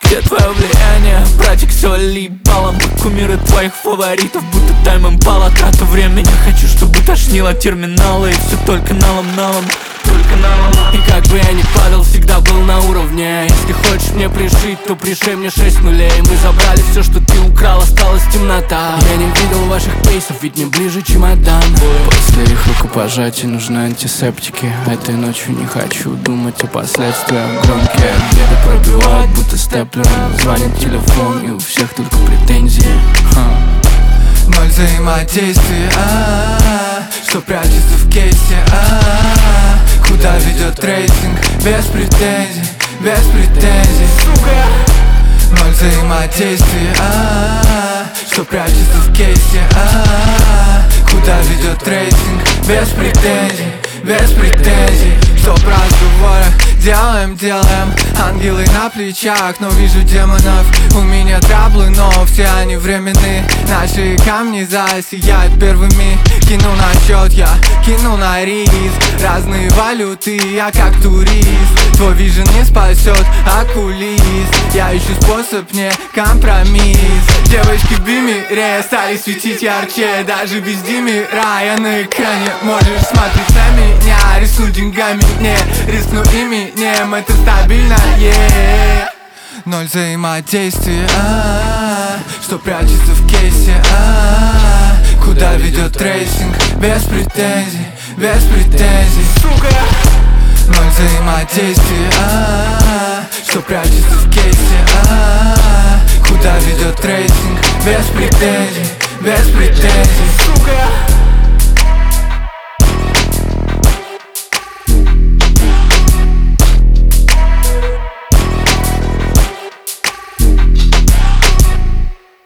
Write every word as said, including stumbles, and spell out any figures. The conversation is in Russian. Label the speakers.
Speaker 1: Где твое влияние? Братик, все ли балом? Кумиры твоих фаворитов, будто тайм импала. Трата времени, хочу, чтобы тошнило терминалы. И все только налом-налом, только налом. И как бы я ни падал, всегда был на уровне. Если хочешь мне пришить, то пришей мне шесть нулей. Мы забрали все, что ты украл, осталась темнота. Я не видел ваших пейсов, ведь не ближе чемодан. После их рукопожатий нужны антисептики. Этой ночью не хочу думать о последствиях. Громкие беды пробивают, будто степлером. Звонит телефон, и у всех только претензии. Ха.
Speaker 2: Ноль взаимодействия, а-а-а, что прячется в кейсе, а-а-а. Куда ведет трейсинг? Без претензий, без претензий, сука. Ноль взаимодействия, а-а-а, что прячется в кейсе, а-а-а. Куда ведет трейсинг? Без претензий, без претензий. Сто разговоров делаем, делаем. Ангелы на плечах, но вижу демонов. У меня траблы, но все они временные. Наши камни засияют первыми. Кину на счет, я кину на риск. Разные валюты, я как турист. Твой вижен не спасет окулист. Я ищу способ, не компромисс. Девочки в бимере стали светить ярче. Даже без диммера я на экране. Можешь смотреть на меня, рискну деньгами, не рискну именем. Это стабильно, yeah. Ноль взаимодействия, а-а-а, что прячется в кейсе, а-а-а. Куда ведет трейсинг? Без претензий, без претензий, сука. Ноль взаимодействия, а-а-а, что прячется в кейсе, а-а-а. Куда ведет трейсинг? Без претензий, без претензий, сука.